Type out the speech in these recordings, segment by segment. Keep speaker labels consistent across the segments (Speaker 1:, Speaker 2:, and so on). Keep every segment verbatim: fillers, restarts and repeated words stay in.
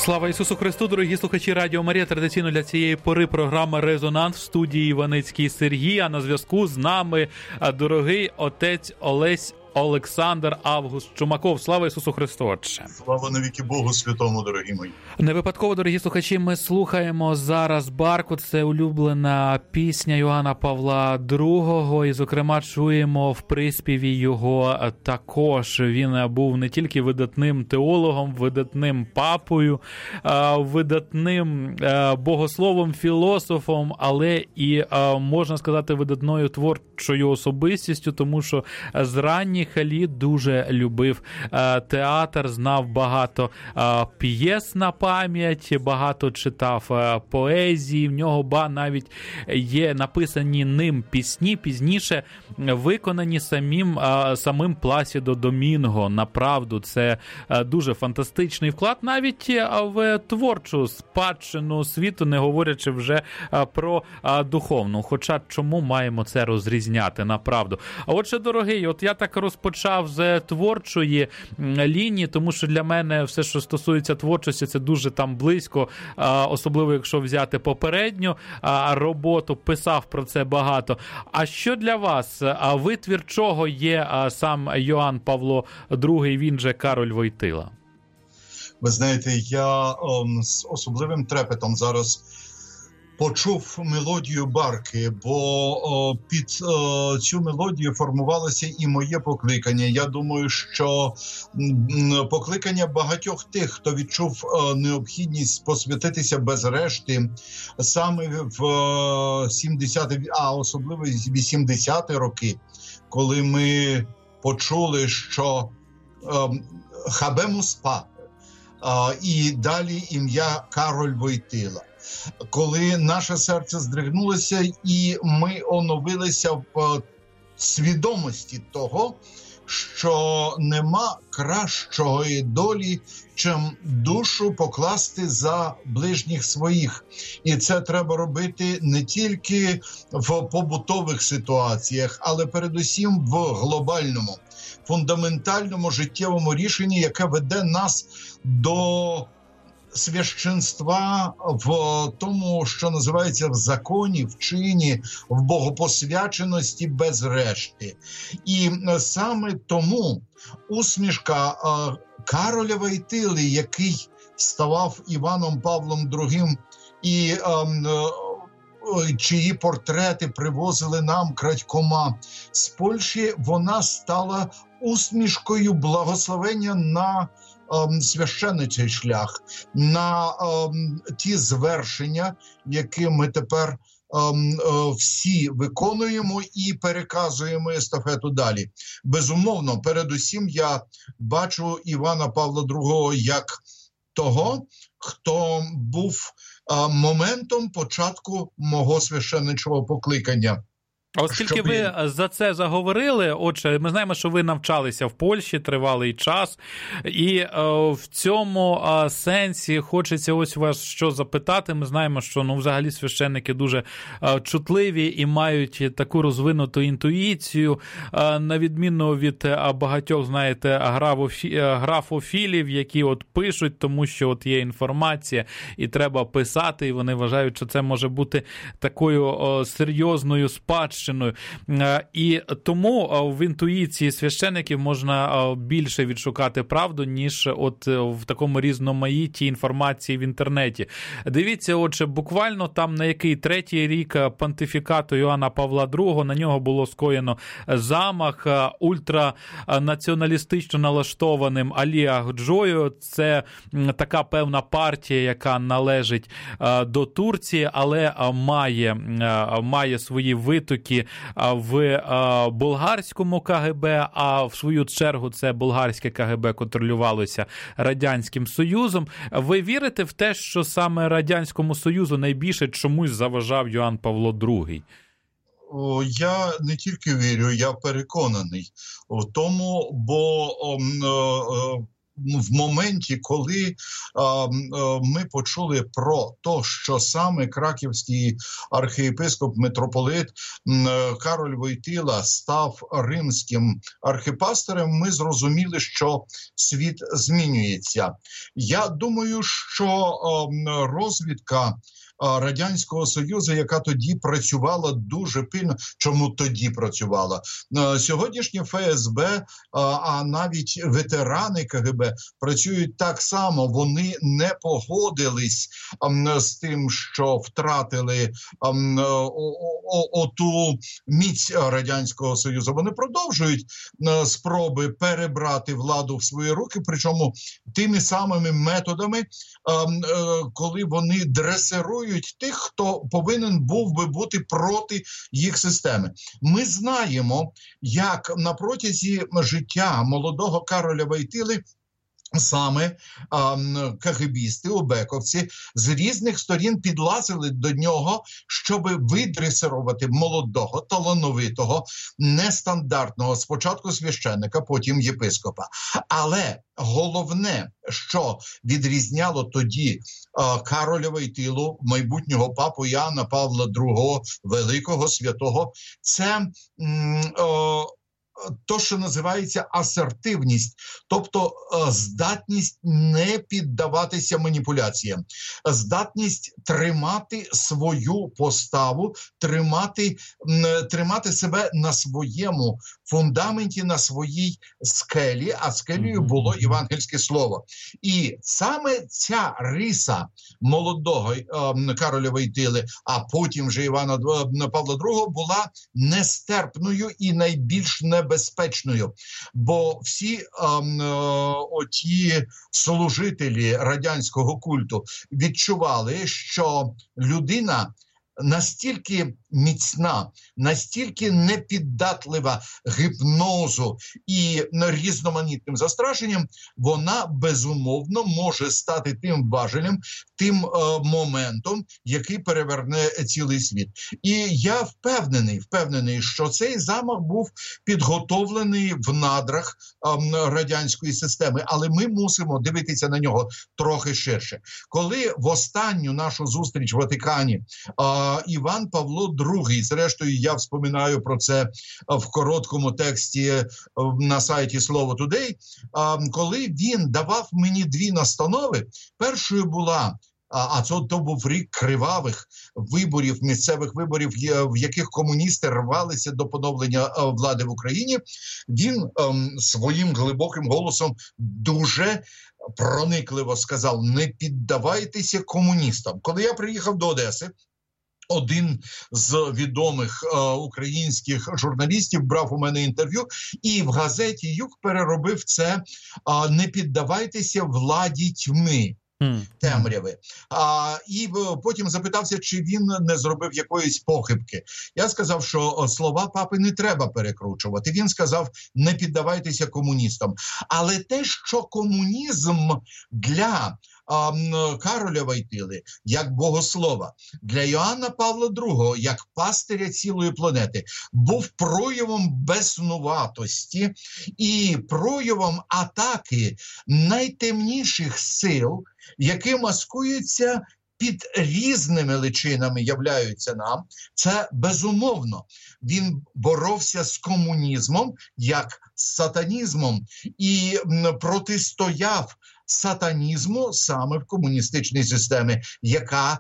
Speaker 1: Слава Ісусу Христу, дорогі слухачі Радіо Марія. Традиційно для цієї пори програма «Резонанс» в студії Іваницький Сергій, а на зв'язку з нами дорогий отець Олесь Олександр Август Чумаков. Слава Ісусу Христу, Отче!
Speaker 2: Слава навіки Богу Святому, дорогі мої!
Speaker 1: Не випадково, дорогі слухачі, ми слухаємо зараз Барку. Це улюблена пісня Йоанна Павла другого. І, зокрема, чуємо в приспіві його також. Він був не тільки видатним теологом, видатним папою, видатним богословом, філософом, але і, можна сказати, видатною творчою особистістю, тому що з ранніх літ дуже любив театр, знав багато п'єс на пам'ять, багато читав поезії, в нього ба навіть є написані ним пісні, пізніше виконані самим, самим Пласідо Домінго. Направду, це дуже фантастичний вклад навіть в творчу спадщину світу, не говорячи вже про духовну. Хоча чому маємо це розрізняти, направду? А отже, дорогий, от я так розпочав з творчої лінії, тому що для мене все, що стосується творчості, це дуже там близько, особливо якщо взяти попередню роботу, писав про це багато. А що для вас? Витвір чого є сам Йоанн Павло другий, він же Кароль Войтила?
Speaker 2: Ви знаєте, я о, з особливим трепетом зараз почув мелодію Барки, бо о, під о, цю мелодію формувалося і моє покликання. Я думаю, що м, покликання багатьох тих, хто відчув о, необхідність посвятитися без решти, саме в о, сімдесяті, а особливо вісімдесяті роки, коли ми почули, що о, хабемус папе, і далі ім'я Кароль Войтила. Коли наше серце здригнулося і ми оновилися в свідомості того, що нема кращої долі, чим душу покласти за ближніх своїх. І це треба робити не тільки в побутових ситуаціях, але передусім в глобальному, фундаментальному життєвому рішенні, яке веде нас до священства в тому, що називається в законі, в чині, в богопосвяченості без решти. І саме тому усмішка Кароля Войтили, який ставав Іваном Павлом другим, і чиї портрети привозили нам крадькома з Польщі, вона стала усмішкою благословення на ем, священничий шлях, на ем, ті звершення, які ми тепер ем, е, всі виконуємо і переказуємо естафету далі. Безумовно, передусім я бачу Івана Павла другого як того, хто був е, моментом початку мого священничого покликання.
Speaker 1: Оскільки Щоб... ви за це заговорили, отже, ми знаємо, що ви навчалися в Польщі тривалий час, і е, в цьому е, сенсі хочеться ось вас що запитати. Ми знаємо, що ну, взагалі священники дуже е, чутливі і мають таку розвинуту інтуїцію, е, на відміну від е, багатьох, знаєте, графофі... графофілів, які от пишуть, тому що от є інформація і треба писати, і вони вважають, що це може бути такою о, серйозною спадщиною. І тому в інтуїції священиків можна більше відшукати правду, ніж от в такому різноманітті інформації в інтернеті. Дивіться, отже, буквально там на який третій рік понтифікату Йоанна Павла другого на нього було скоєно замах ультранаціоналістично налаштованим Алі Акджою. Це така певна партія, яка належить до Турції, але має, має свої витоки в болгарському КГБ, а в свою чергу це болгарське КГБ контролювалося Радянським Союзом. Ви вірите в те, що саме Радянському Союзу найбільше чомусь заважав Йоанн Павло другий?
Speaker 2: Я не тільки вірю, я переконаний в тому, бо в моменті, коли е, е, ми почули про те, що саме краківський архієпископ митрополит е, Кароль Войтила став римським архіпастором, ми зрозуміли, що світ змінюється. Я думаю, що е, розвідка Радянського Союзу, яка тоді працювала дуже пильно. Чому тоді працювала? Сьогоднішнє Ф С Б, а навіть ветерани К Г Б працюють так само. Вони не погодились з тим, що втратили оту міць Радянського Союзу. Вони продовжують спроби перебрати владу в свої руки, причому тими самими методами, коли вони дресирують тих, хто повинен був би бути проти їх системи. Ми знаємо, як на протязі життя молодого Кароля Войтили саме кагебісти, обековці з різних сторін підлазили до нього, щоб видресирувати молодого, талановитого, нестандартного, спочатку священника, потім єпископа. Але головне, що відрізняло тоді Кароля Войтилу, майбутнього папу Іоанна Павла другого, великого, святого, це о, то, що називається асертивність, тобто здатність не піддаватися маніпуляціям, здатність тримати свою поставу, тримати, тримати себе на своєму фундаменті, на своїй скелі, а скелею було євангельське слово. І саме ця риса молодого е, Кароля Войтили, а потім вже Івана Павла другого, була нестерпною і найбільш небезпечною. Бо всі е, е, оті служителі радянського культу відчували, що людина настільки міцна, настільки непіддатлива гіпнозу і різноманітним застрашенням, вона безумовно може стати тим важелем, тим е, моментом, який переверне цілий світ. І я впевнений, впевнений, що цей замах був підготовлений в надрах е, радянської системи, але ми мусимо дивитися на нього трохи ширше. Коли в останню нашу зустріч в Ватикані е, Іван Павло другий, зрештою я вспоминаю про це в короткому тексті на сайті Слово Today, коли він давав мені дві настанови, першою була, а це то був рік кривавих виборів, місцевих виборів, в яких комуністи рвалися до поновлення влади в Україні, він ем, своїм глибоким голосом дуже проникливо сказав: не піддавайтеся комуністам. Коли я приїхав до Одеси, один з відомих е, українських журналістів брав у мене інтерв'ю, і в газеті «Юг» переробив це е, «Не піддавайтеся владі тьми». Темряви. А, і потім запитався, чи він не зробив якоїсь похибки. Я сказав, що слова папи не треба перекручувати. Він сказав: не піддавайтеся комуністам. Але те, що комунізм для а, Кароля Войтили, як богослова, для Іоанна Павла другого, як пастиря цілої планети, був проявом безснуватості і проявом атаки найтемніших сил, які маскуються під різними личинами, являються нам. Це безумовно. Він боровся з комунізмом, як з сатанізмом, і протистояв сатанізму саме в комуністичній системі, яка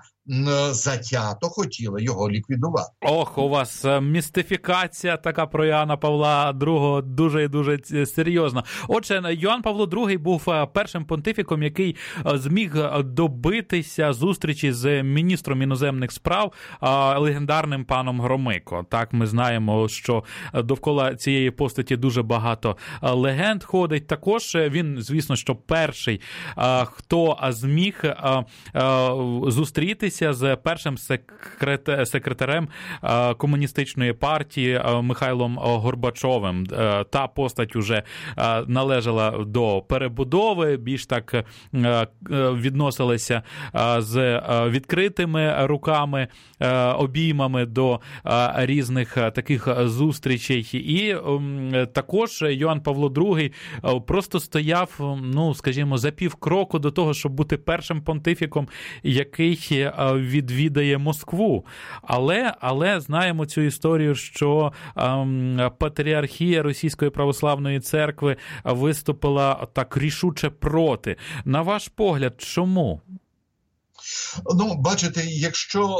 Speaker 2: затято хотіла його ліквідувати.
Speaker 1: Ох, у вас містифікація така про Іоанна Павла другого дуже і дуже серйозна. Отже, Йоанн Павло другий був першим понтифіком, який зміг добитися зустрічі з міністром іноземних справ, легендарним паном Громико. Так, ми знаємо, що довкола цієї постаті дуже багато легенд ходить. Також він, звісно, що перший, хто зміг зустрітися зустрівся з першим секретарем комуністичної партії Михайлом Горбачовим. Та постать уже належала до перебудови, більш так відносилися з відкритими руками, обіймами до різних таких зустрічей. І також Йоанн Павло другий просто стояв, ну, скажімо, за пів кроку до того, щоб бути першим понтифіком, який відвідає Москву. Але, але знаємо цю історію, що ем, патріархія Російської православної церкви виступила так рішуче проти. На ваш погляд, чому?
Speaker 2: Ну, бачите, якщо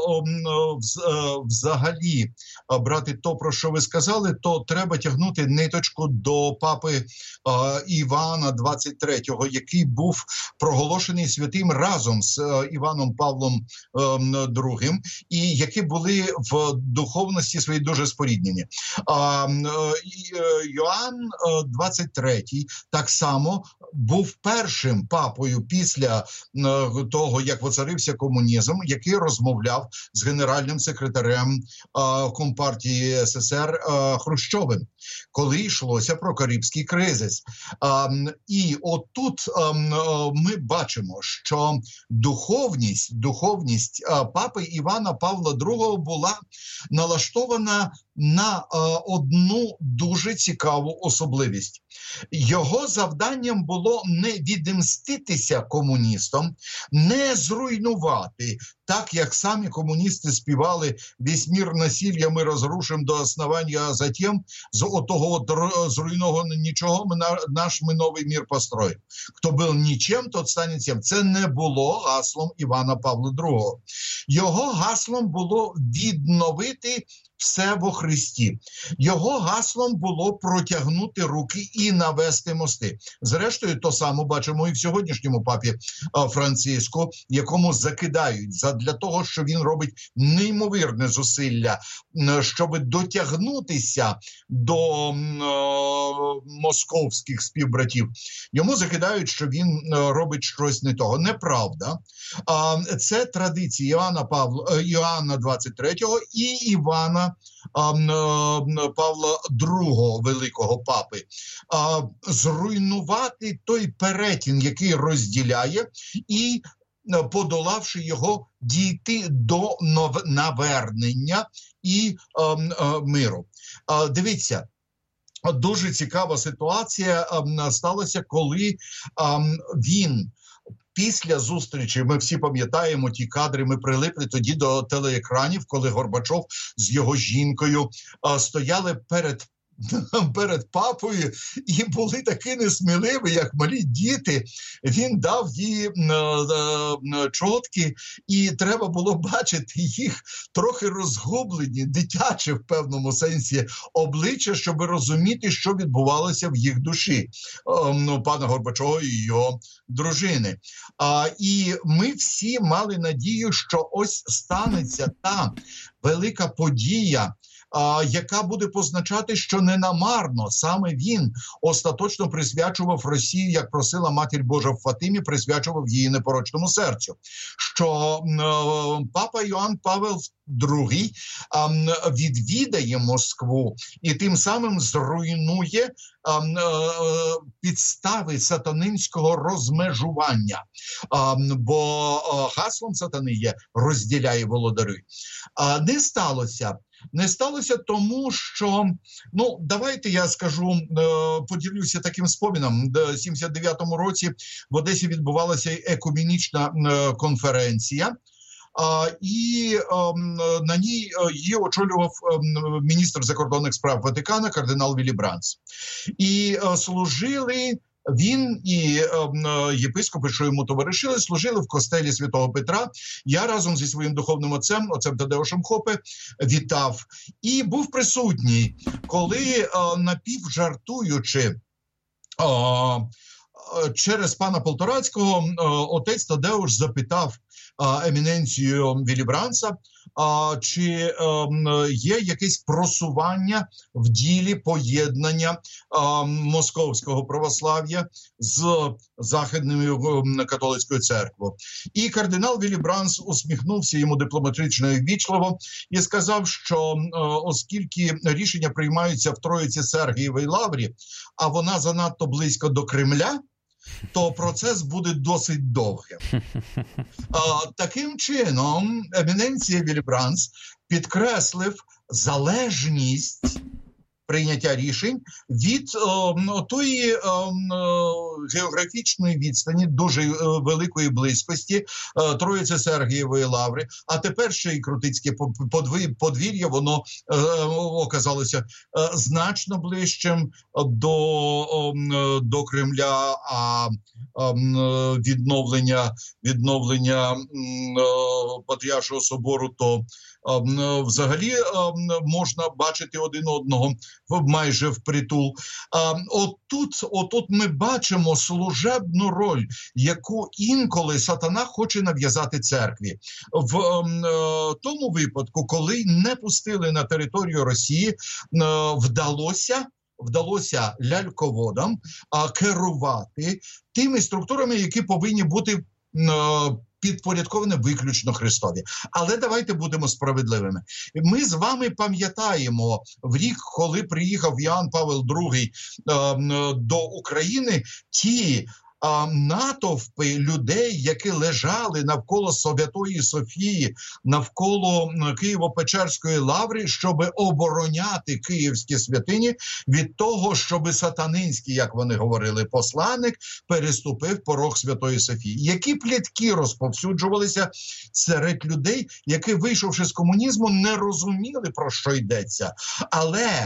Speaker 2: взагалі брати то, про що ви сказали, то треба тягнути ниточку до папи Івана двадцять третього, який був проголошений святим разом з Іваном Павлом другим, і які були в духовності своїй дуже споріднені. Йоанн двадцять третій так само був першим папою після того, як воцарився комунізм, який розмовляв з генеральним секретарем а, Компартії СССР а, Хрущовим, коли йшлося про Карибський кризис. А, і отут а, ми бачимо, що духовність, духовність а, папи Івана Павла другого була налаштована на а, одну дуже цікаву особливість. Його завданням було не відмститися комуністам, не зруйнувати, так як самі комуністи співали «Весь мир насилля ми розрушимо до основання, а затем з отого от зруйнованого нічого ми наш ми новий мир построїмо. Хто був нічим, тот стане цим». Це не було гаслом Івана Павла другого. Його гаслом було відновити все во Христі. Його гаслом було протягнути руки і навести мости. Зрештою, то саме бачимо і в сьогоднішньому папі Франциску, якому закидають для того, що він робить неймовірне зусилля, щоб дотягнутися до е, московських співбратів. Йому закидають, що він робить щось не того. Неправда. Е, це традиції Іоанна Павла, Іоанна двадцять третього і Івана Павла другого, великого папи, зруйнувати той перетин, який розділяє, і, подолавши його, дійти до навернення і миру. Дивіться, дуже цікава ситуація сталася, коли він після зустрічі, ми всі пам'ятаємо ті кадри, ми прилипли тоді до телеекранів, коли Горбачов з його жінкою а, стояли перед перед папою і були такі несміливі, як малі діти. Він дав їй е, е, чотки, і треба було бачити їх трохи розгублені, дитячі в певному сенсі обличчя, щоб розуміти, що відбувалося в їх душі, е, ну, пана Горбачова і його дружини. А, і ми всі мали надію, що ось станеться та велика подія, А, яка буде позначати, що ненамарно саме він остаточно присвячував Росію, як просила Матір Божа в Фатимі, присвячував її непорочному серцю. Що е, папа Йоанн Павел другий е, відвідає Москву і тим самим зруйнує е, е, підстави сатанинського розмежування. Е, бо е, гаслом сатани є «розділяй, володарюй». Е, не сталося. Не сталося тому, що, ну, давайте я скажу, поділюся таким споміном. В сімдесят дев'ятому році в Одесі відбувалася екумінічна конференція, і на ній її очолював міністр закордонних справ Ватикана кардинал Віллі Бранц. І служили... Він і е, єпископи, що йому товаришили, служили в костелі Святого Петра. Я разом зі своїм духовним отцем, отцем Тадеушем Хопе, вітав. І був присутній, коли е, напівжартуючи е, через пана Полторацького, е, отець Тадеуш запитав: еміненцію Віллі Бранса, чи є якесь просування в ділі поєднання московського православ'я з західною католицькою церквою. І кардинал Віллі Бранс усміхнувся йому дипломатично і ввічливо і сказав, що оскільки рішення приймаються в Троїці Сергієвій Лаврі, а вона занадто близько до Кремля, то процес буде досить довгим. А, таким чином, еміненція Віллі Бранс підкреслив залежність прийняття рішень від о, тої о, географічної відстані, дуже о, великої близькості о, Троїці Сергієвої Лаври, а тепер ще й Крутицьке подвір'я, воно о, оказалося о, значно ближчим до, о, до Кремля, а о, відновлення, відновлення о, Патріаршого собору, то взагалі можна бачити один одного майже впритул. Отут, отут ми бачимо служебну роль, яку інколи сатана хоче нав'язати церкві. В тому випадку, коли не пустили на територію Росії, вдалося вдалося ляльководам керувати тими структурами, які повинні бути підпорядковані виключно Христові. Але давайте будемо справедливими. Ми з вами пам'ятаємо в рік, коли приїхав Іоанн Павел другий е, до України, ті натовпи людей, які лежали навколо Святої Софії, навколо Києво-Печерської лаври, щоб обороняти київські святині від того, щоб сатанинський, як вони говорили, посланник переступив порог Святої Софії. Які плітки розповсюджувалися серед людей, які, вийшовши з комунізму, не розуміли, про що йдеться. Але,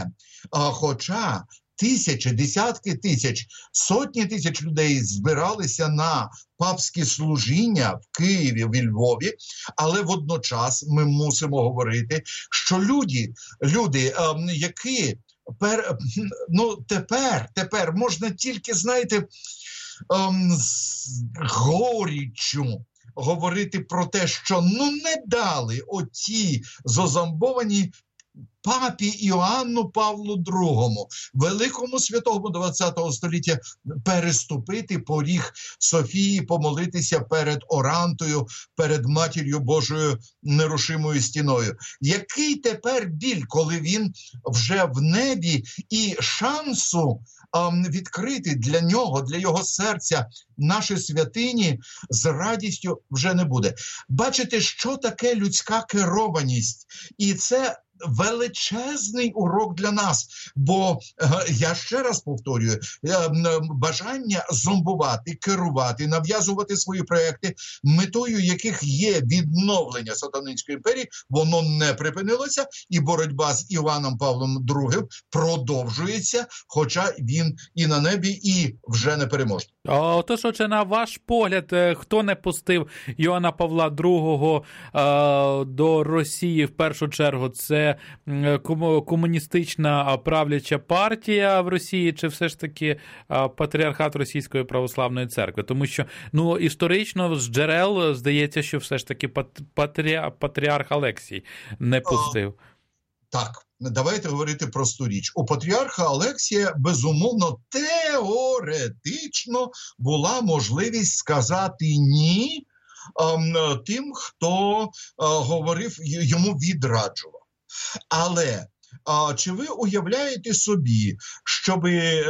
Speaker 2: хоча тисячі, десятки тисяч, сотні тисяч людей збиралися на папські служіння в Києві, в Львові, але водночас ми мусимо говорити, що люди, люди, ем, які пер, ну, тепер, тепер можна тільки, знаєте, ем, з горіччю говорити про те, що ну не дали оті зозамбовані папі Іоанну Павлу другому, великому святому двадцятого століття, переступити поріг Софії, помолитися перед Орантою, перед Матір'ю Божою нерушимою стіною. Який тепер біль, коли він вже в небі, і шансу ем, відкрити для нього, для його серця наші святині з радістю вже не буде. Бачите, що таке людська керованість? І це величезний урок для нас, бо, я ще раз повторюю, бажання зомбувати, керувати, нав'язувати свої проекти, метою яких є відновлення сатанинської імперії, воно не припинилося, і боротьба з Іваном Павлом другим продовжується, хоча він і на небі, і вже не переможний.
Speaker 1: Отож, отже, на ваш погляд, хто не пустив Іоанна Павла другого е, до Росії в першу чергу? Це комуністична правляча партія в Росії, чи все ж таки патріархат Російської православної церкви? Тому що, ну, історично з джерел здається, що все ж таки патрі... патріарх Алексій не пустив.
Speaker 2: Так. Давайте говорити просту річ. У патріарха Алексія, безумовно, теоретично була можливість сказати «ні» тим, хто говорив, йому відраджував. Але а, чи ви уявляєте собі, щоб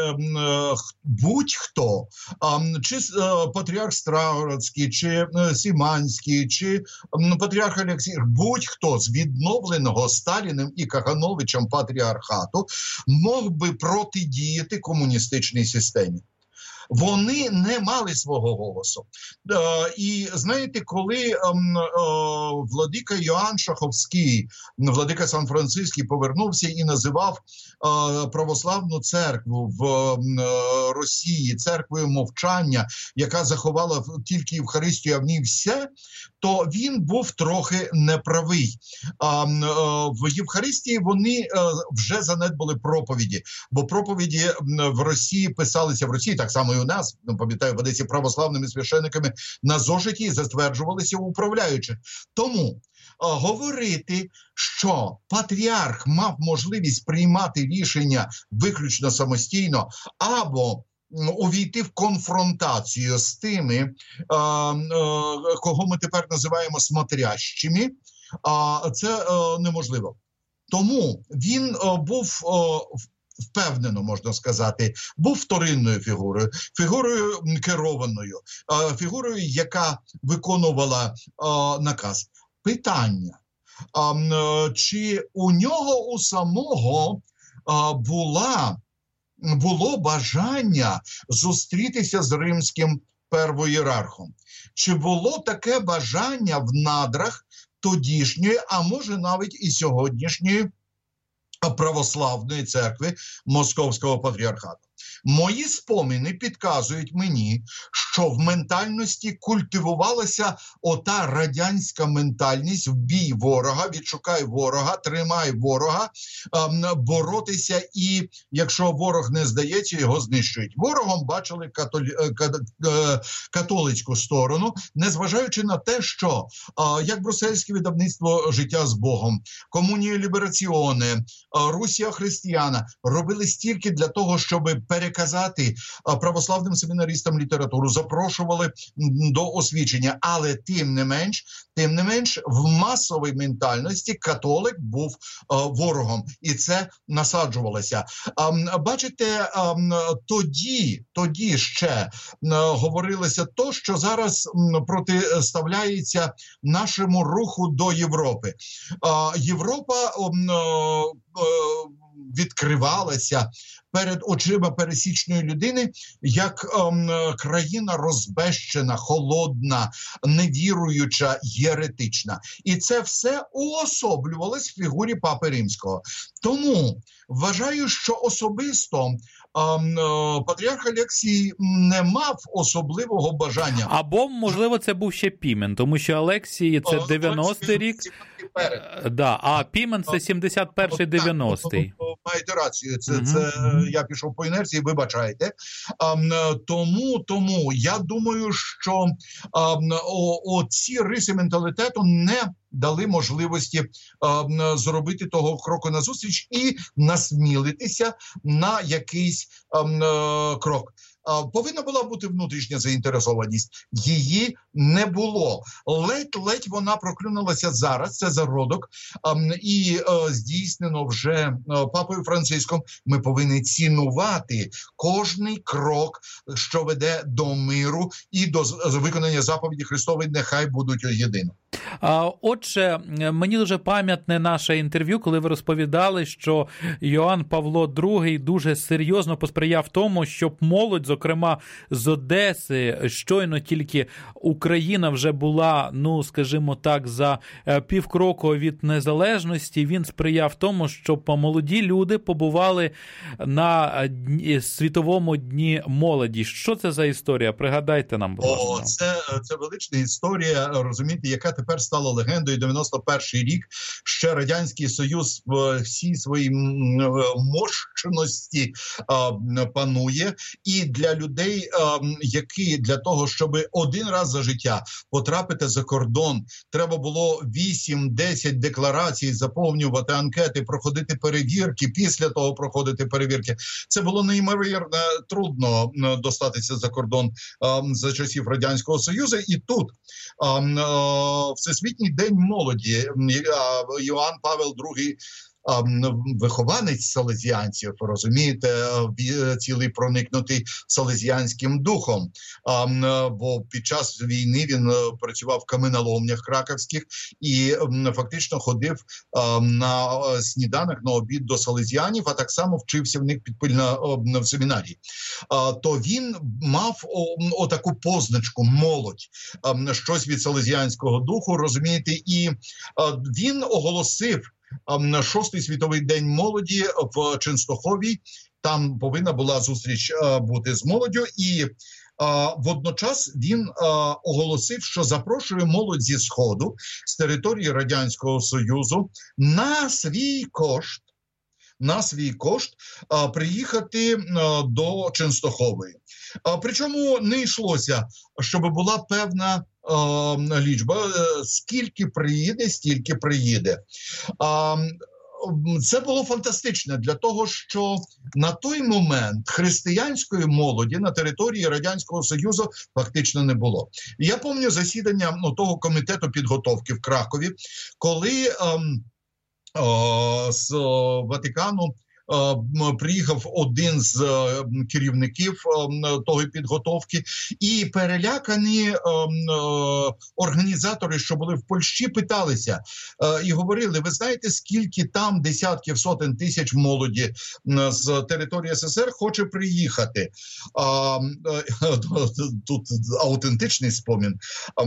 Speaker 2: будь-хто, а, чи а, патріарх Страгородський, чи а, Сіманський, чи а, патріарх Алексій, будь-хто з відновленого Сталіним і Кагановичем патріархату мог би протидіяти комуністичній системі? Вони не мали свого голосу. Е, і знаєте, коли е, е, владика Йоанн Шаховський, владика Сан-Франциський, повернувся і називав е, православну церкву в е, Росії церквою мовчання, яка заховала тільки Євхаристію, а в ній все, то він був трохи неправий. А е, в Євхаристії вони е, вже занедбали проповіді, бо проповіді в Росії писалися в Росії, так само і у нас, пам'ятаю, в Одесі православними священниками на зошиті затверджувалися управляючих. Тому говорити, що патріарх мав можливість приймати рішення виключно самостійно або увійти в конфронтацію з тими, кого ми тепер називаємо смотрящими, це неможливо. Тому він був впевнено, можна сказати, був вторинною фігурою, фігурою керованою, фігурою, яка виконувала наказ. Питання, чи у нього у самого була, було бажання зустрітися з римським первоєрархом? Чи було таке бажання в надрах тодішньої, а може навіть і сьогоднішньої православної церкви Московського патріархату? Мої спомини підказують мені, що в ментальності культивувалася ота радянська ментальність: вбій ворога, відшукай ворога, тримай ворога, боротися, і якщо ворог не здається, його знищують. Ворогом бачили католі... католицьку сторону, незважаючи на те, що як брюссельське видавництво «Життя з Богом», Комунія Лібераціоне, Русія Християна робили стільки для того, щоб переказати православним семінаристам літературу, запрошували до освічення, але тим не менш, тим не менш в масовій ментальності католик був ворогом, і це насаджувалося. Бачите, тоді, тоді ще говорилося то, що зараз протиставляється нашому руху до Європи. Європа відкривалася перед очима пересічної людини як ем, країна розбещена, холодна, невіруюча, єретична. І це все уособлювалось в фігурі Папи Римського. Тому вважаю, що особисто ем, е, патріарх Алексій не мав особливого бажання.
Speaker 1: Або, можливо, це був ще Пімен, тому що Алексій – це дев'яностий рік, да, а Пімен – це сімдесят перший дев'яностий.
Speaker 2: Маєте рацію, це, uh-huh. це я пішов по інерції, вибачайте. А, тому, тому я думаю, що а, о, о, ці риси менталітету не дали можливості а, зробити того кроку назустріч і насмілитися на якийсь а, а, крок. Повинна була бути внутрішня заінтересованість. Її не було. Ледь-ледь вона проклюнулася зараз, це зародок, і здійснено вже Папою Франциском. Ми повинні цінувати кожний крок, що веде до миру і до виконання заповіді Христової: нехай будуть єдино.
Speaker 1: Отже, мені дуже пам'ятне наше інтерв'ю, коли ви розповідали, що Йоанн Павло другий дуже серйозно посприяв тому, щоб молодь, зокрема з Одеси, щойно тільки Україна вже була, ну, скажімо так, за півкроку від незалежності, він сприяв тому, щоб молоді люди побували на Світовому дні молоді. Що це за історія? Пригадайте нам, будь ласка.
Speaker 2: О, це, це велична історія, розумієте, яка тепер стала легендою. дев'яносто перший рік, ще Радянський Союз в всій своїй мощності а, панує. І для людей, а, які для того, щоб один раз за життя потрапити за кордон, треба було вісім-десять декларацій, заповнювати анкети, проходити перевірки, після того проходити перевірки. Це було неймовірно трудно достатися за кордон а, за часів Радянського Союзу. І тут а, а, Всесвітній день молоді, Йоанн Павел другий, вихованець салезіанців, розумієте, цілий проникнутий салезіанським духом. Бо під час війни він працював в каменоломнях краковських і фактично ходив на сніданок, на обід до салезіанів, а так само вчився в них підпильно в семінарії. То він мав отаку позначку «молодь», щось від салезіанського духу, розумієте, і він оголосив на шостий світовий день молоді в Ченстохові. Там повинна була зустріч а, бути з молоддю, і а, водночас він а, оголосив, що запрошує молодь зі Сходу, з території Радянського Союзу, на свій кошт на свій кошт приїхати до Ченстохової. Причому не йшлося, щоб була певна лічба. Скільки приїде, стільки приїде. Це було фантастично для того, що на той момент християнської молоді на території Радянського Союзу фактично не було. Я пам'ятаю засідання ну, того комітету підготовки в Кракові, коли ем, о, з о, Ватикану приїхав один з керівників того підготовки, і перелякані організатори, що були в Польщі, питалися і говорили: ви знаєте, скільки там десятків, сотень тисяч молоді з території ес ес ер хоче приїхати? Тут аутентичний спомін.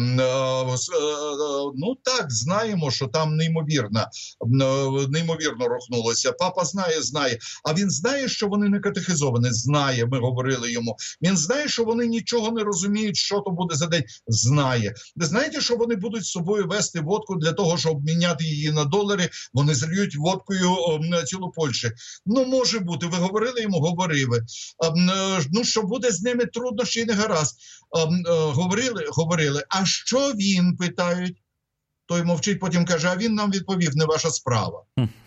Speaker 2: Ну так, знаємо, що там неймовірно, неймовірно рухнулося. Папа знає, знає. А він знає, що вони не катехизовані? Знає, ми говорили йому. Він знає, що вони нічого не розуміють, що то буде за день? Знає. Ви знаєте, що вони будуть з собою вести водку для того, щоб обміняти її на долари? Вони зальють водкою на цілу Польщу. Ну, може бути. Ви говорили йому? Говорили. Ну, що буде з ними труднощі і не гаразд. Говорили? Говорили. А що він, питають? Той мовчить, потім каже: а він нам відповів: не ваша справа.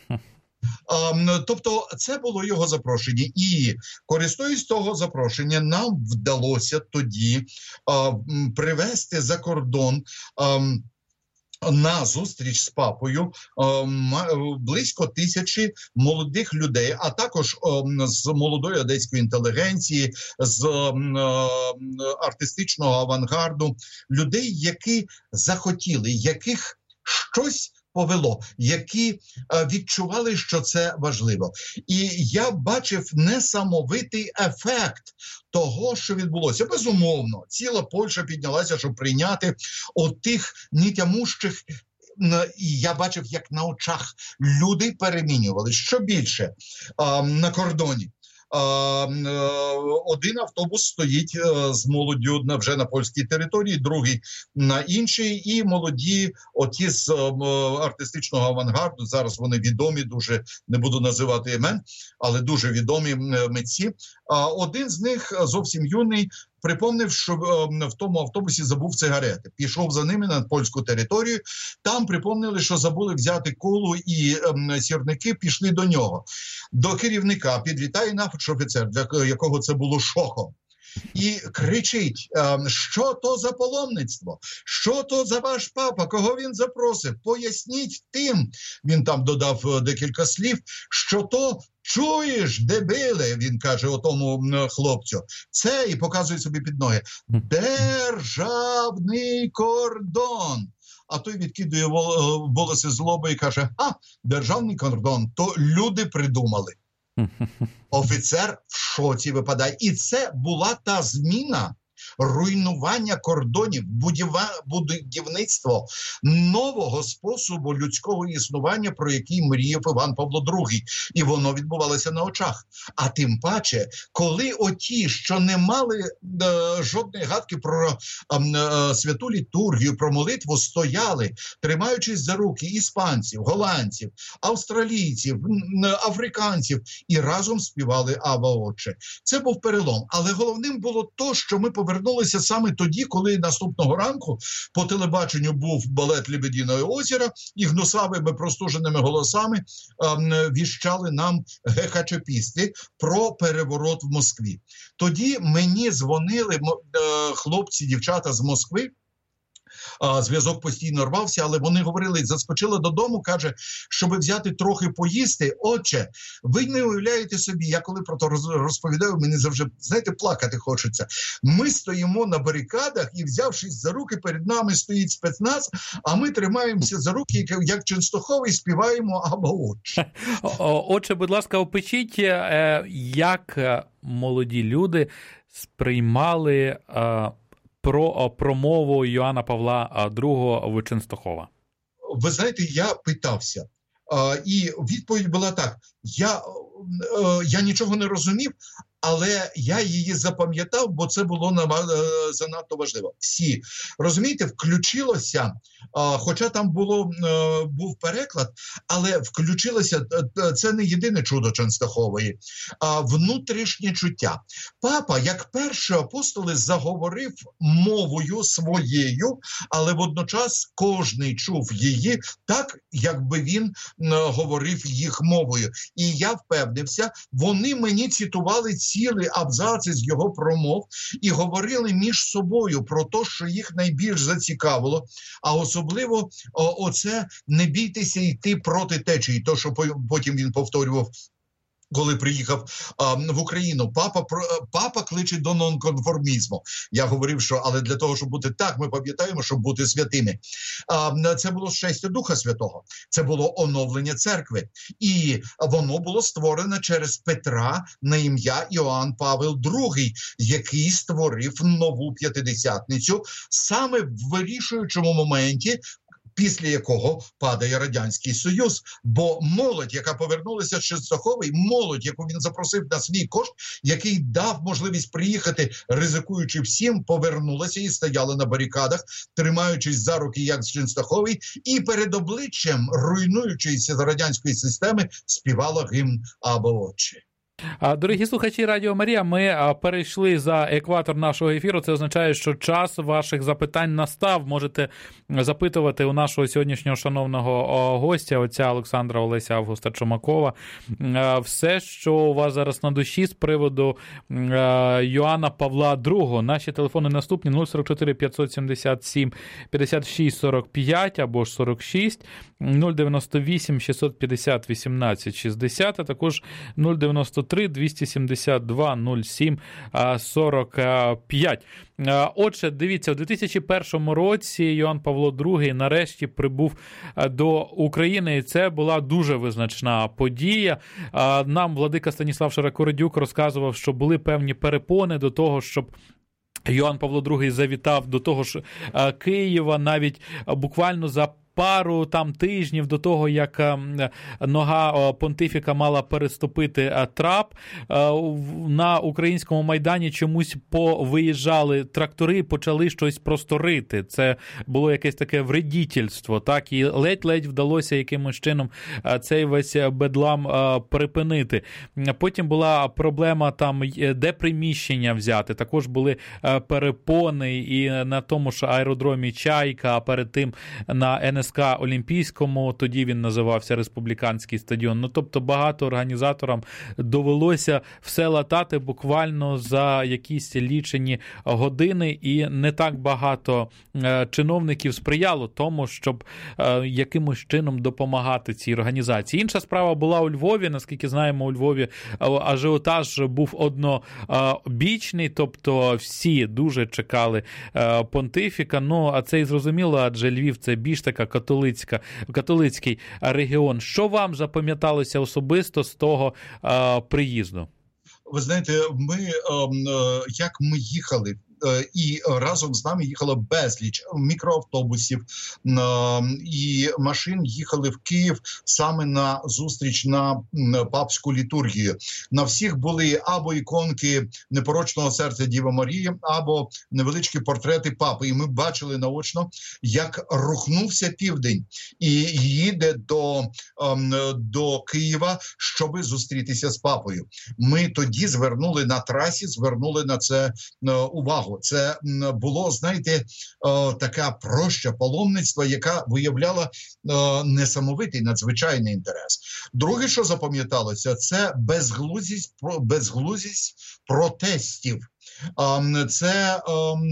Speaker 2: Тобто це було його запрошення. І, користуючись того запрошення, нам вдалося тоді а, привезти за кордон а, на зустріч з папою а, близько тисячі молодих людей, а також а, з молодої одеської інтелігенції, з а, артистичного авангарду, людей, які захотіли, яких щось повело, які а, відчували, що це важливо. І я бачив несамовитий ефект того, що відбулося. Безумовно, ціла Польща піднялася, щоб прийняти отих нетямущих. І я бачив, як на очах люди перемінювали. Що більше, а, на кордоні один автобус стоїть з молоддю вже на польській території, другий на іншій, і молоді оті з артистичного авангарду, зараз вони відомі, дуже, не буду називати імен, але дуже відомі митці. Один з них, зовсім юний, припомнив, що в тому автобусі забув цигарети. Пішов за ними на польську територію. Там припомнили, що забули взяти колу, і ем, сірники пішли до нього. До керівника підлітає наш офіцер, для якого це було шоком. І кричить: що то за паломництво? Що то за ваш папа? Кого він запросив? Поясніть тим, він там додав декілька слів, що то, чуєш, дебіле, він каже отому хлопцю, це, і показує собі під ноги, державний кордон. А той відкидує волоси з лоба і каже: а, державний кордон, то люди придумали. Офіцер в шоці випадає. І це була та зміна, руйнування кордонів, будівництво нового способу людського існування, про який мріяв Іван Павло другий. І воно відбувалося на очах. А тим паче, коли оті, що не мали е, жодної гадки про е, е, святу літургію, про молитву, стояли, тримаючись за руки іспанців, голландців, австралійців, африканців, і разом співали «Ава, Отче». Це був перелом. Але головним було то, що ми повернулися саме тоді, коли наступного ранку по телебаченню був балет «Лебедине озеро», і гнусавими простуженими голосами е, віщали нам гехачепісти про переворот в Москві. Тоді мені дзвонили е, хлопці, дівчата з Москви. Зв'язок постійно рвався, але вони говорили, заскочила додому, каже, щоб взяти трохи поїсти. Отче, ви не уявляєте собі, я коли про то розповідаю, мені завжди, знаєте, плакати хочеться. Ми стоїмо на барикадах і, взявшись за руки, перед нами стоїть спецназ, а ми тримаємося за руки, як Ченстоховий, співаємо «Аба, Отче».
Speaker 1: Отче, будь ласка, опишіть, як молоді люди сприймали про промову Йоанна Павла другого в Ченстохова.
Speaker 2: Ви знаєте, я питався, і відповідь була так: я, я нічого не розумів, але я її запам'ятав, бо це було занадто важливо. Всі, розумієте, включилося, хоча там було, був переклад, але включилося, це не єдине чудо Ченстахової, а внутрішнє чуття. Папа, як перший апостоли, заговорив мовою своєю, але водночас кожний чув її так, якби він говорив їх мовою. І я впевнився, вони мені цитували цілі абзаци з його промов і говорили між собою про те, що їх найбільш зацікавило, а особливо о, оце «не бійтеся йти проти течії», то, що потім він повторював, коли приїхав а, в Україну. Папа, папа кличе до нонконформізму. Я говорив, що але для того, щоб бути так, ми пам'ятаємо, щоб бути святими. А, це було щастя Духа Святого. Це було оновлення церкви. І воно було створено через Петра на ім'я Іоанн Павел другий, який створив нову п'ятидесятницю саме в вирішуючому моменті, після якого падає Радянський Союз. Бо молодь, яка повернулася з Ченстахової, молодь, яку він запросив на свій кошт, який дав можливість приїхати, ризикуючи всім, повернулася і стояла на барикадах, тримаючись за руки, як з Ченстахової, і перед обличчям руйнуючоїся радянської системи співала гімн «Абba Отче».
Speaker 1: Дорогі слухачі Радіо Марія, ми перейшли за екватор нашого ефіру. Це означає, що час ваших запитань настав. Можете запитувати у нашого сьогоднішнього шановного гостя, отця Олександра Олеся Августа Чумакова, все, що у вас зараз на душі з приводу Йоанна Павла другого. Наші телефони наступні: нуль сорок чотири п'ятсот сімдесят сім п'ятдесят шість сорок п'ять або ж сорок шість, нуль дев'яносто вісім шістсот п'ятдесят вісімнадцять шістдесят, а також нуль дев'яносто три двісті сімдесят два нуль сім сорок п'ять. Отже, дивіться, у дві тисячі першому році Йоанн Павло другий нарешті прибув до України, і це була дуже визначна подія. Нам владика Станіслав Широкородюк розказував, що були певні перепони до того, щоб Йоанн Павло другий завітав до того ж Києва навіть буквально за пару там тижнів до того, як нога понтифіка мала переступити трап, на українському Майдані чомусь повиїжджали трактори і почали щось просто рити. Це було якесь таке вредітельство, так, і ледь-ледь вдалося якимось чином цей весь бедлам припинити. Потім була проблема там, де приміщення взяти. Також були перепони і на тому ж аеродромі Чайка, а перед тим на ен ес ка Олімпійському, тоді він називався Республіканський стадіон. Ну, тобто багато організаторам довелося все латати буквально за якісь лічені години, і не так багато е, чиновників сприяло тому, щоб е, якимось чином допомагати цій організації. Інша справа була у Львові. Наскільки знаємо, у Львові ажіотаж був однобічний, тобто всі дуже чекали е, понтифіка. Ну, а це і зрозуміло, адже Львів – це більш така католицька, католицький регіон. Що вам запам'яталося особисто з того е, приїзду?
Speaker 2: Ви знаєте, ми, е, як ми їхали, і разом з нами їхало безліч мікроавтобусів і машин їхали в Київ саме на зустріч на папську літургію. На всіх були або іконки непорочного серця Діви Марії, або невеличкі портрети папи. І ми бачили наочно, як рухнувся південь і їде до, до Києва, щоби зустрітися з папою. Ми тоді звернули на трасі, звернули на це увагу. Це було, знаєте, така проща паломництва, яка виявляла несамовитий, надзвичайний інтерес. Друге, що запам'яталося, це безглуздість, безглуздість протестів. Це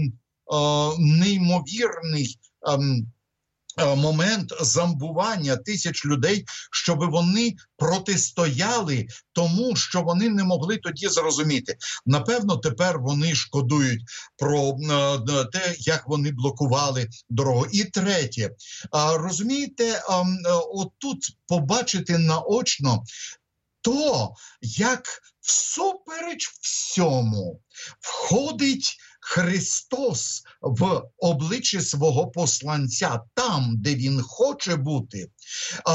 Speaker 2: неймовірний момент зомбування тисяч людей, щоб вони протистояли тому, що вони не могли тоді зрозуміти. Напевно, тепер вони шкодують про те, як вони блокували дорогу. І третє, розумієте, отут побачити наочно то, як всупереч всьому входить Христос в обличчя свого посланця, там, де він хоче бути,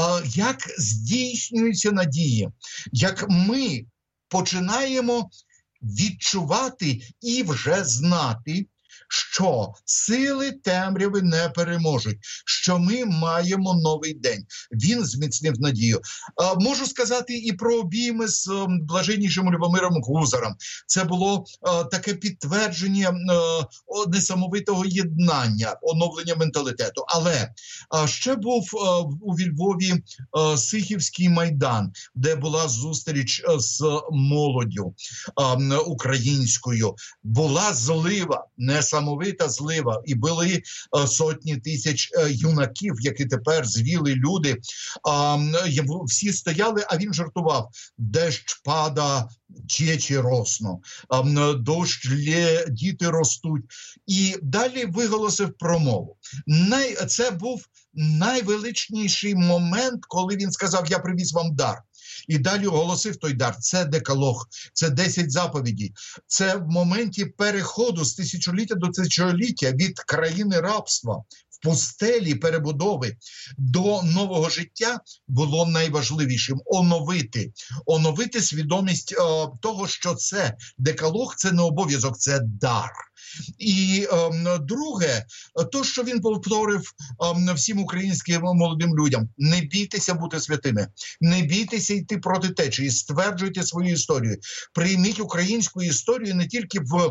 Speaker 2: як здійснюються надії, як ми починаємо відчувати і вже знати, що сили темряви не переможуть, що ми маємо новий день. Він зміцнив надію. А, можу сказати і про обійми з а, блаженнішим Любомиром Гузаром. Це було а, таке підтвердження а, несамовитого єднання, оновлення менталітету. Але а, ще був а, у Львові а, Сихівський майдан, де була зустріч а, з молоддю а, українською. Була злива, несамовита. Самовита злива, і були е, сотні тисяч е, юнаків, які тепер звіли люди. Е, всі стояли, а він жартував: дощ пада, чечі росно, е, дощ лє, діти ростуть. І далі виголосив промову. Най, це був найвеличніший момент, коли він сказав: я привіз вам дар. І далі оголосив той дар. Це декалог, це десять заповідей. Це в моменті переходу з тисячоліття до тисячоліття від країни рабства в пустелі перебудови до нового життя було найважливішим. Оновити. Оновити свідомість е, того, що це декалог, це не обов'язок, це дар. І е, друге, то, що він повторив е, всім українським молодим людям: не бійтеся бути святими, не бійтеся йти проти течії, стверджуйте свою історію. Прийміть українську історію не тільки в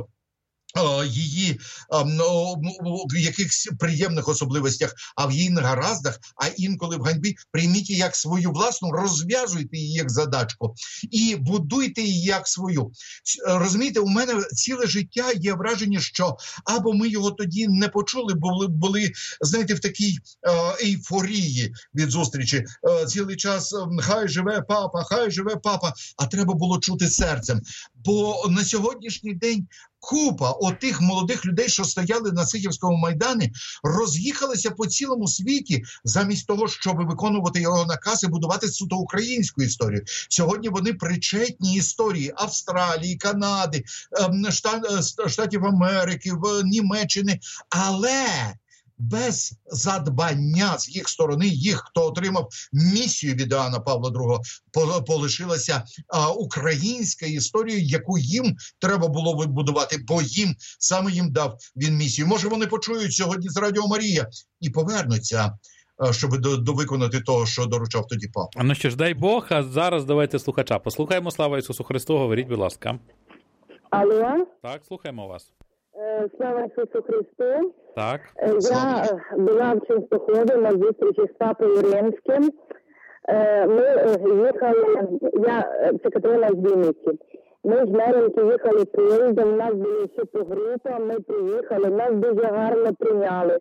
Speaker 2: її в якихось приємних особливостях, а в її негараздах, а інколи в ганьбі. Прийміть її як свою власну, розв'язуйте її як задачку і будуйте її як свою. Розумієте, у мене ціле життя є враження, що або ми його тоді не почули, бо були, були знаєте, в такій ейфорії від зустрічі. Цілий час хай живе папа, хай живе папа, а треба було чути серцем. Бо на сьогоднішній день купа отих молодих людей, що стояли на Сихівському майдані, роз'їхалися по цілому світі замість того, щоб виконувати його накази, будувати суто українську історію. Сьогодні вони причетні історії Австралії, Канади, Штатів Америки, Німеччини, але без задбання з їх сторони, їх, хто отримав місію від Іоанна Павла другого, полишилася а, українська історія, яку їм треба було вибудувати, бо їм, саме їм дав він місію. Може, вони почують сьогодні з Радіо Марія і повернуться, а, щоб до, до виконати того, що доручав тоді папа.
Speaker 1: Ну що ж, дай Бог, а зараз давайте слухача. Послухаємо. Слава Ісусу Христу, говоріть, будь ласка.
Speaker 3: Алло?
Speaker 1: Так, слухаємо вас.
Speaker 3: Слава Ісусу Христу.
Speaker 1: Так.
Speaker 3: Я була в Ченстоході на зустрічі з Папою Римським. Ми їхали, я це Катерина з Вінниці. Ми з Меренки їхали поїздом, у нас були супергрупа, ми приїхали, нас дуже гарно прийняли.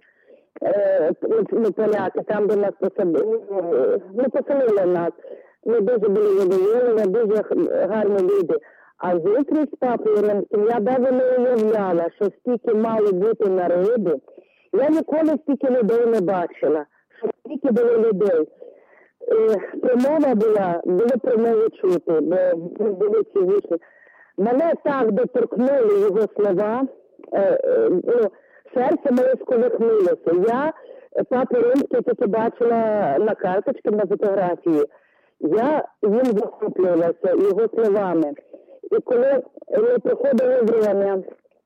Speaker 3: Ми поляки, там, де нас посадили, ну, поселили нас. Ми дуже були задоволені, дуже гарні люди. А зустріч з Папою Римським, я навіть не уявляла, що стільки мало бути народу. Я ніколи стільки людей не бачила, що стільки було людей. Е, промова була, було промови чути, бо були ці вічні. Мене так доторкнули його слова, е, е, ну, серце моє сколихнулося. Я Папу Римський тільки бачила на карточці, на фотографії. Я їм захоплювалася його словами. І коли не проходило время,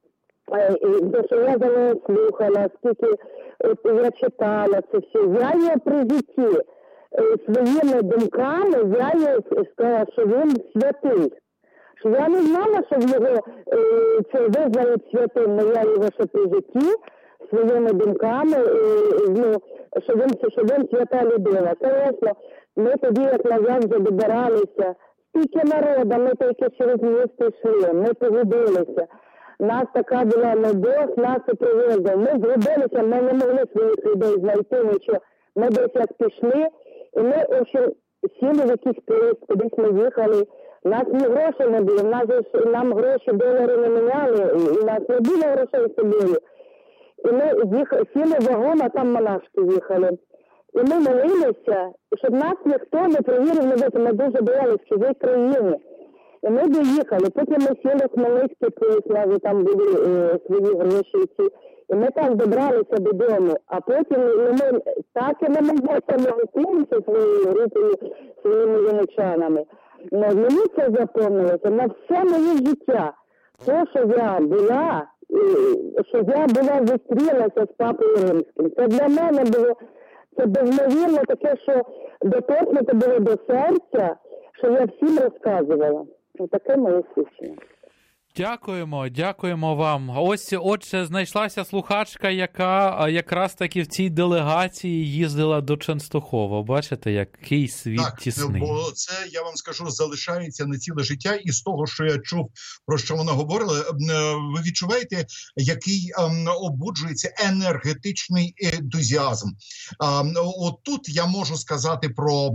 Speaker 3: що я за нею слухала, скільки от, я читала це все, я її при житті своїми думками, я їй сказала, що він святий. Що я не знала, що в його це визнають святим, але я його ще при житті своїми думками, ну, що він, що він свята людина. Звісно, ми тоді, як назад, вже добиралися. Скільки народу, ми тільки через місто йшли, ми погубилися. Нас така була любов, нас і привезли. Ми згубилися, ми не могли своїх людей знайти нічого. Ми десь як пішли, і ми, в общем, сіли в якийсь поїзд, кудись ми їхали. У нас ні грошей не було, нас, нам гроші, долари не міняли, і у нас не було грошей з собою. І ми їх, сіли в вагон, а там монашки їхали. І ми молилися, щоб нас ніхто не провірив, не вийти. Ми дуже боялися в чужій країні. І ми доїхали. Потім ми сіли в Хмельницький поїзд, навіть там були е, свої гроші. І ми так добралися додому. А потім ну, ми так і не могли молитися своєю групою, своїми вінничанами. Но мені це запомнилося на все моє життя. то, що я була, що я була зустрілася з Папою Римським. Це для мене було, це безмовірно таке, що доторкнуто було до серця, що я всім розказувала. Таке моє свідчення.
Speaker 1: Дякуємо, дякуємо вам. Ось, отже, знайшлася слухачка, яка якраз таки в цій делегації їздила до Ченстохова. Бачите, який світ
Speaker 2: так,
Speaker 1: тісний.
Speaker 2: Бо це, я вам скажу, залишається на ціле життя. І з того, що я чув, про що вона говорила, ви відчуваєте, який обуджується енергетичний ентузіазм. От тут я можу сказати про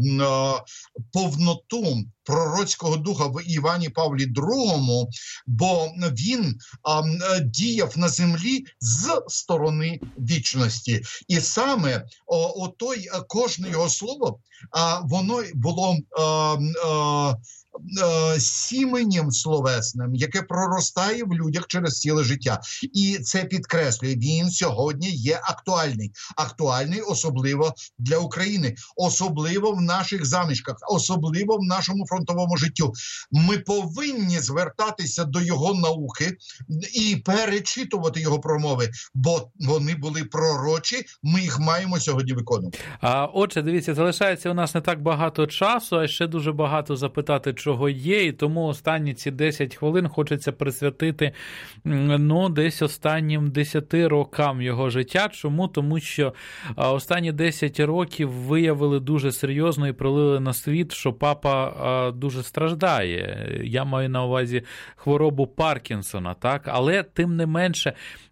Speaker 2: повноту пророцького духа в Івані Павлі другому, бо він а, діяв на землі з сторони вічності. І саме о, о той, кожне його слово, а, воно було а, а, а, сіменем словесним, яке проростає в людях через ціле життя. І це підкреслює, він сьогодні є актуальний. Актуальний особливо для України, особливо в наших замішках, особливо в нашому фронтовому життю. Ми повинні звертатися до його науки і перечитувати його промови, бо вони були пророчі, ми їх маємо сьогодні виконувати.
Speaker 1: А, отже, дивіться, залишається у нас не так багато часу, а ще дуже багато запитати, чого є, і тому останні ці десять хвилин хочеться присвятити, ну, десь останнім десяти рокам його життя. Чому? Тому що останні десять років виявили дуже серйозно і пролили на світ, що папа дуже страждає. Я маю на увазі хворобу Паркінсона, так? Але тим не менше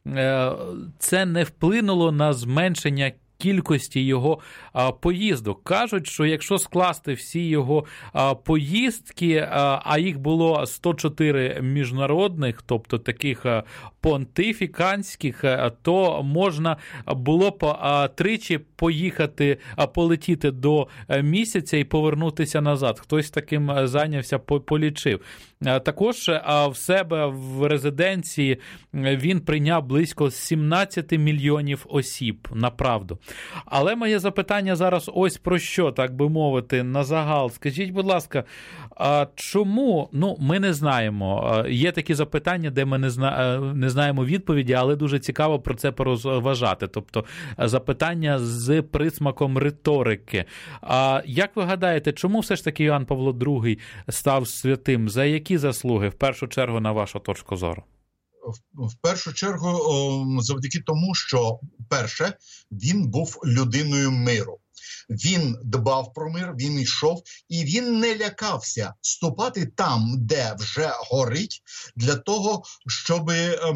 Speaker 1: це не вплинуло на зменшення кількості його а, поїздок. Кажуть, що якщо скласти всі його а, поїздки, а, а їх було сто чотири міжнародних, тобто таких а, понтифіканських, а, то можна було б а, тричі поїхати, а, полетіти до місяця і повернутися назад. Хтось таким зайнявся, полічив. А, також а, в себе в резиденції він прийняв близько сімнадцять мільйонів осіб, направду. Але моє запитання зараз ось про що, так би мовити, на загал. Скажіть, будь ласка, а чому, ну, ми не знаємо, є такі запитання, де ми не, зна... не знаємо відповіді, але дуже цікаво про це порозважати. Тобто запитання з присмаком риторики. А як ви гадаєте, чому все ж таки Іоанн Павло другий став святим? За які заслуги, в першу чергу, на вашу точку зору?
Speaker 2: В першу чергу завдяки тому, що, перше, він був людиною миру. Він дбав про мир, він йшов, і він не лякався ступати там, де вже горить, для того, щоб е, е,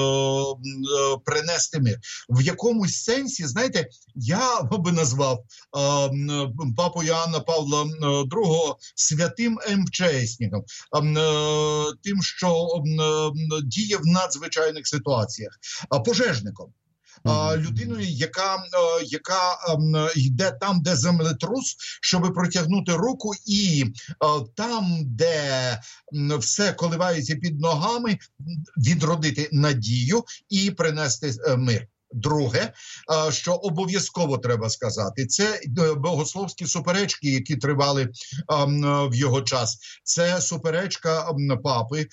Speaker 2: принести мир. В якомусь сенсі, знаєте, я би назвав е, папу Іоанна Павла другого святим МЧСником, е, тим, що е, діє в надзвичайних ситуаціях, е, пожежником. Людиною, яка, яка йде там, де землетрус, щоб протягнути руку, і там, де все коливається під ногами, відродити надію і принести мир. Друге, що обов'язково треба сказати, це богословські суперечки, які тривали в його час. Це суперечка папи,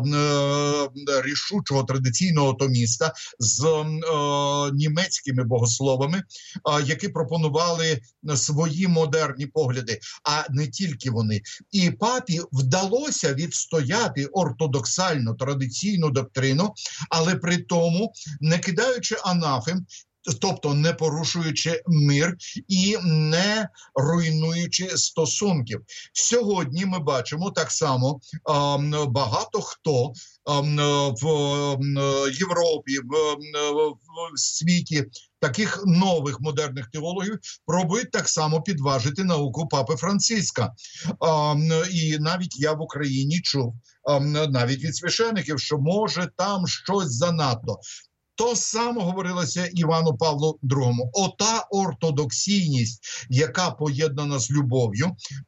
Speaker 2: рішучого традиційного томіста з німецькими богословами, які пропонували свої модерні погляди, а не тільки вони. І папі вдалося відстояти ортодоксальну традиційну доктрину, але при тому не кидаючи анафем, тобто не порушуючи мир і не руйнуючи стосунків. Сьогодні ми бачимо так само багато хто в Європі, в світі таких нових модерних теологів пробують так само підважити науку Папи Франциска. І навіть я в Україні чув, навіть від священиків, що може там щось занадто. То саме говорилося Івану Павлу другому. Ота ортодоксійність, яка поєднана з любов'ю,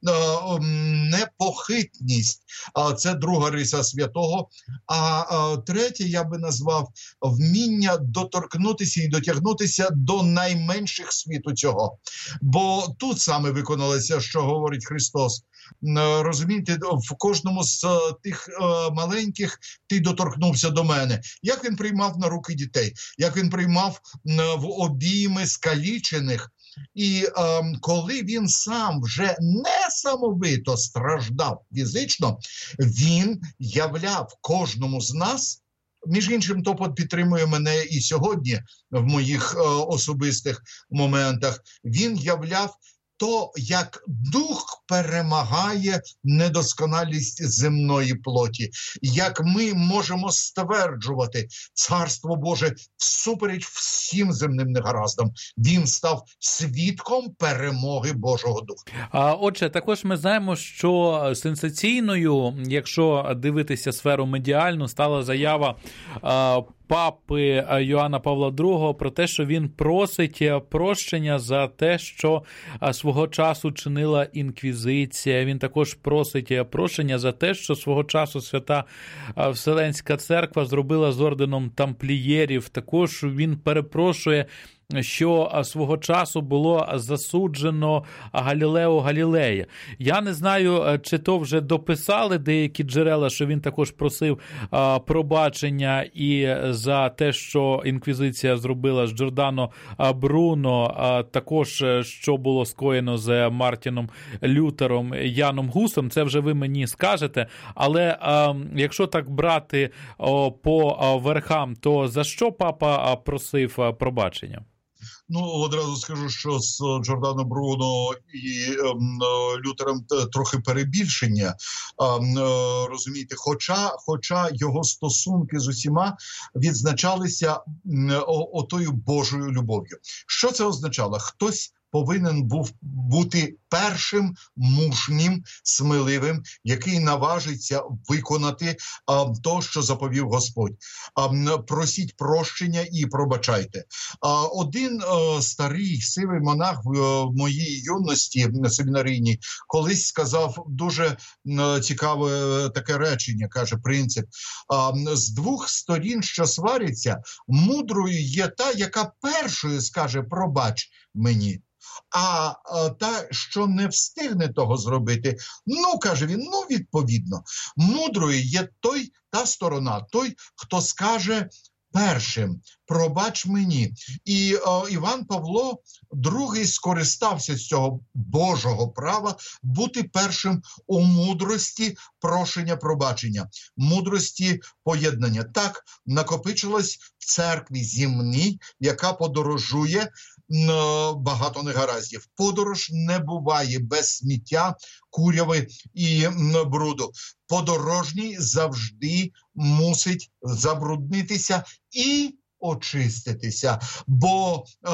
Speaker 2: непохитність – це друга риса святого. А третє я би назвав вміння доторкнутися і дотягнутися до найменших світу цього. Бо тут саме виконалося, що говорить Христос. розумієте, в кожному з тих маленьких ти доторкнувся до мене. Як він приймав на руки дітей, як він приймав в обійми скалічених. І е, коли він сам вже несамовито страждав фізично, він являв кожному з нас, між іншим, то підтримує мене і сьогодні в моїх е, особистих моментах, він являв то, як дух перемагає недосконалість земної плоті, як ми можемо стверджувати Царство Боже всупереч всім земним негараздам. Він став свідком перемоги Божого Духа.
Speaker 1: А отже, також ми знаємо, що сенсаційною, якщо дивитися сферу медіальну, стала заява а, папи Йоанна Павла другого про те, що він просить прощення за те, що свого часу чинила інквізиція. Він також просить прощення за те, що свого часу Свята Вселенська Церква зробила з орденом тамплієрів. Також він перепрошує, що свого часу було засуджено Галілео Галілея. Я не знаю, чи то вже дописали деякі джерела, що він також просив а, пробачення і за те, що інквізиція зробила з Джордано Бруно, а також що було скоєно з Мартіном Лютером, Яном Гусом. Це вже ви мені скажете. Але а, якщо так брати о, по а, верхам, то за що папа просив а, пробачення?
Speaker 2: Ну, одразу скажу, що з Джордано Бруно і е, Лютером трохи перебільшення, е, розумієте, хоча, хоча його стосунки з усіма відзначалися е, отою Божою любов'ю. Що це означало? Хтось повинен був бути першим мужнім, сміливим, який наважиться виконати а, то, що заповів Господь. А, просіть прощення і пробачайте. А, один а, старий сивий монах в, в моїй юності на семінарійній колись сказав дуже а, цікаве таке речення, каже принцип. А, з двох сторін, що сваряться, мудрою є та, яка першою скаже «пробач мені». А, а та, що не встигне того зробити, ну, каже він, ну, відповідно, мудрою є той, та сторона, той, хто скаже першим «пробач мені». І о, Іван Павло другий скористався з цього Божого права бути першим у мудрості прошення пробачення, мудрості поєднання. Так накопичилось в церкві земній, яка подорожує багато негараздів. Подорож не буває без сміття, куряви і бруду. Подорожній завжди мусить забруднитися і очиститися, бо е,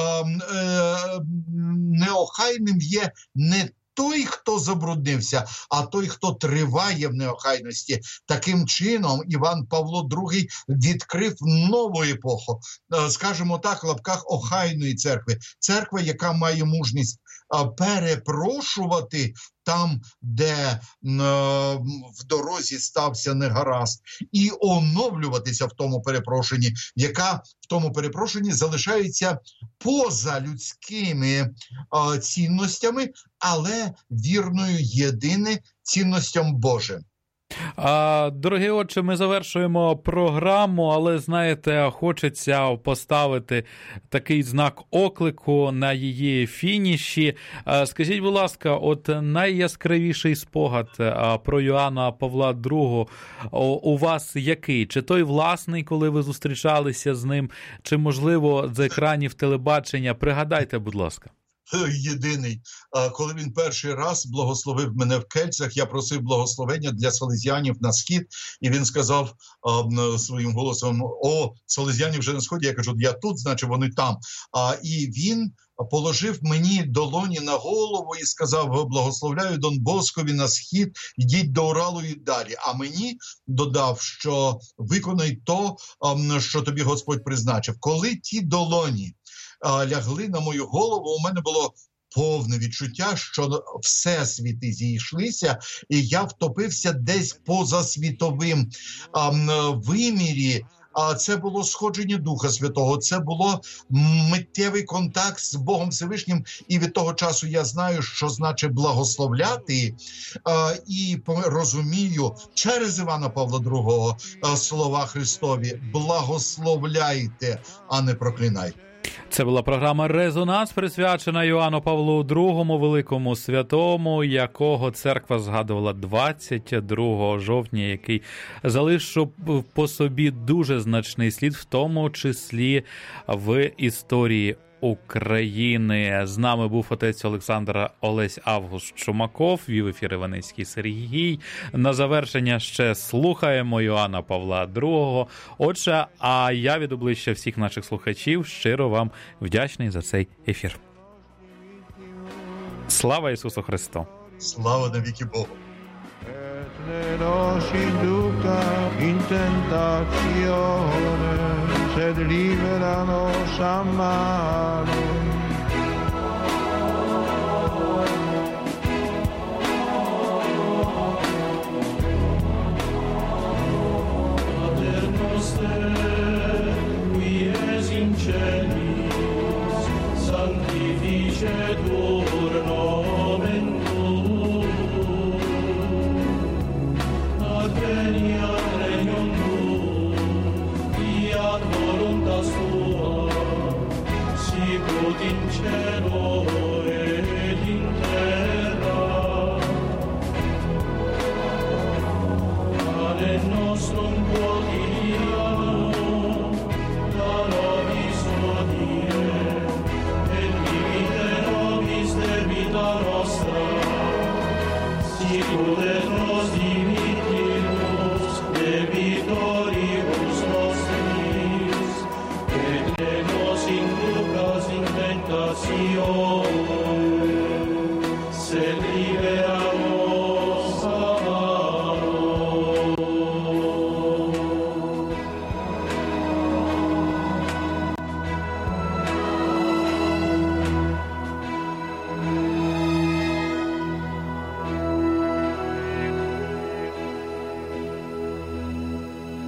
Speaker 2: е, неохайним є не той, хто забруднився, а той, хто триває в неохайності. Таким чином, Іван Павло другий відкрив нову епоху, скажімо так, в лапках охайної церкви. Церква, яка має мужність перепрошувати там, де е, в дорозі стався негаразд, і оновлюватися в тому перепрошенні, яка в тому перепрошенні залишається поза людськими е, цінностями, але вірною єдине цінностям Божим.
Speaker 1: Дорогі отче, ми завершуємо програму, але, знаєте, хочеться поставити такий знак оклику на її фініші. Скажіть, будь ласка, от найяскравіший спогад про Йоанна Павла другого у вас який? Чи той власний, коли ви зустрічалися з ним, чи, можливо, з екранів телебачення? Пригадайте, будь ласка.
Speaker 2: Єдиний. Коли він перший раз благословив мене в Кельцях, я просив благословення для салезіанів на схід, і він сказав а, своїм голосом: «О, салезіані вже на сході». Я кажу: «Я тут, значить вони там». А, і він положив мені долоні на голову і сказав: «Благословляю Дон Боскові на схід, йдіть до Уралу і далі». А мені додав, що виконай то, що тобі Господь призначив. Коли ті долоні лягли на мою голову, у мене було повне відчуття, що всесвіти зійшлися, і я втопився десь поза світовим а, вимірі А це було сходження Духа Святого, це було миттєвий контакт з Богом Всевишнім. І від того часу я знаю, що значить благословляти, і розумію через Івана Павла другого слова Христові: благословляйте, а не проклинайте.
Speaker 1: Це була програма «Резонанс», присвячена Іоанну Павлу другому, великому святому, якого церква згадувала двадцять другого жовтня, який залишив по собі дуже значний слід, в тому числі в історії України. З нами був отець Олександр Олесь Август Чумаков, вів ефір Іванецький Сергій. На завершення ще слухаємо Іоанна Павла другого. Отже, а я від обличчя всіх наших слухачів щиро вам вдячний за цей ефір. Слава Ісусу Христу!
Speaker 2: Слава навіки Богу!
Speaker 4: Non si induca in tentazione, sed liberanos a mano. Pater noster, qui es in celis, sanctificetur nomen tuum. Adveniat regnum tuum, fiat voluntas tua, sicut in cielo et in terra. Pane nostrum quotidianum da nobis hodie, et dimitte nobis debita nostra, sicut et nos dimittimus debitoribus nostris, et ne nos inducas in tentationem,